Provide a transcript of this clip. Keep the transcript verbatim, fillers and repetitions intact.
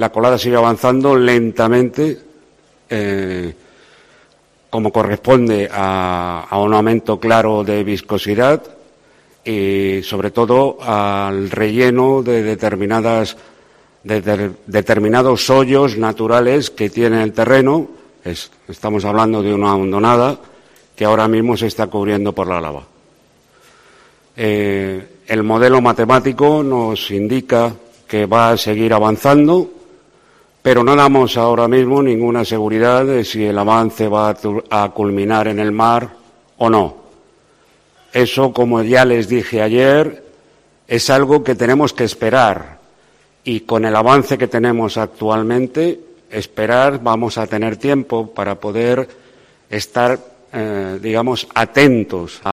la colada sigue avanzando lentamente, eh, como corresponde a, a un aumento claro de viscosidad y, sobre todo, al relleno de determinadas de, de, determinados hoyos naturales que tiene el terreno. Es, estamos hablando de una hondonada que ahora mismo se está cubriendo por la lava. Eh, el modelo matemático nos indica que va a seguir avanzando, pero no damos ahora mismo ninguna seguridad de si el avance va a, a culminar en el mar o no. Eso, como ya les dije ayer, es algo que tenemos que esperar, y con el avance que tenemos actualmente, esperar vamos a tener tiempo para poder estar, eh, digamos, atentos